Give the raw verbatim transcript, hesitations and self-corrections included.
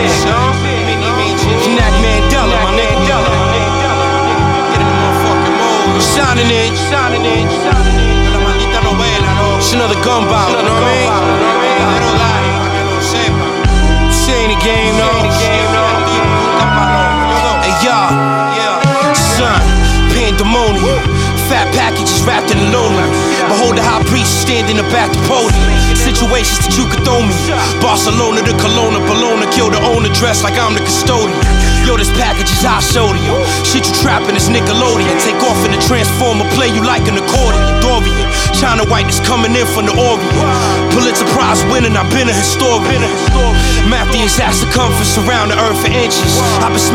Knack Mandela, my nigga. Get in the motherfucking mode. Shining in, shining in, shining in. La maldita novela, no. It's another gunbout, you know what I mean? Pero dale, pa' que lo sepa. This ain't a game, no. Hey, y'all, son, pandemonium. Fat packages wrapped in aluminum. Behold the high priest standing up at the podium. Situations that you could throw me. Barcelona to Kelowna, Bologna, kill the owner dressed like I'm the custodian. Yo, this package is high sodium. Shit you trapping is Nickelodeon. Take off in the Transformer, play you like an accordion. Dorian, China White is coming in from the Orient. Pulitzer Prize winning, I've been a historian. Map the exact circumference around the earth for inches. I've been